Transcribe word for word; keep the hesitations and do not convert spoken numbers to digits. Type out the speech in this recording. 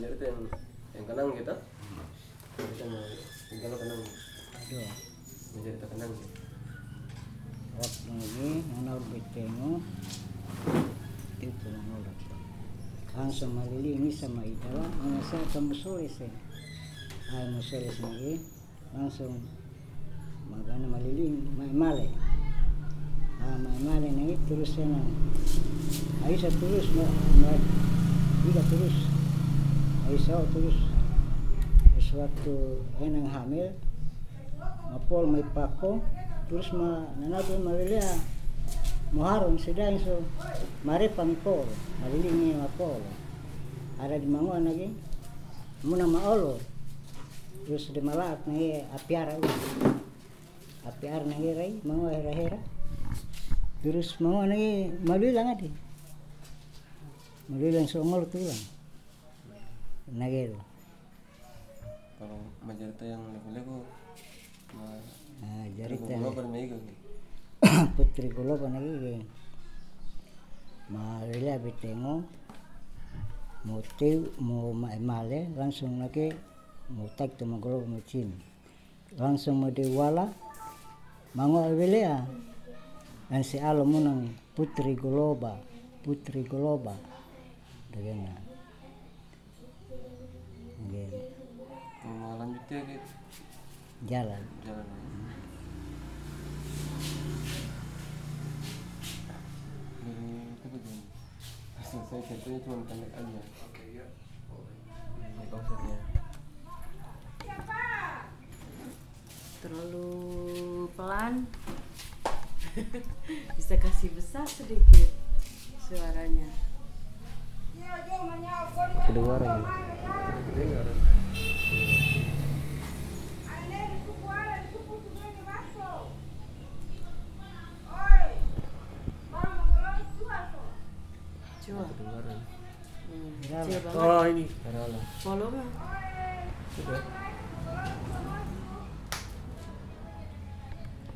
Jadi itu yang yang kenang kita. Kita mau tinggal kenang. Aduh. Menjadi tak kenang sih. Waktu lagi nanau betengo itu nolak. Langsung malilingi sama idala, mengasa kamu soles eh. Ay mo soles lagi, langsung magana malilingi, may male. Ah, may male na terus na. Ay sa terus mo, tidak terus. Ay sa terus. Waktu enang hamil, mapol may pako, terus ma nanapin malilia. Muharong sedang so maripang pol, malilingi mapol. Ada di manguan lagi, muna maolo. Terus di malaat na apiara u. Apiara na rai, manguan hera-hera. Terus manguan lagi malulang adi. Malulang so ngol tulang. Nagero. Kalau majarita yang level-level nah, jarita putri kulo pa nagiging marila bitengo motiv mo maimale langsung lagi mutag to magulo mucin langsung mo diwala mango awilea dan si alo mo ng putri guloba putri guloba dagana again mau lanjutnya gitu jalan jalan dari itu begini saya ceritanya cuma pendek aja oke ya ini konsepnya terlalu pelan bisa kasih besar sedikit suaranya kedua orang coba hmm. oh ini volume sudah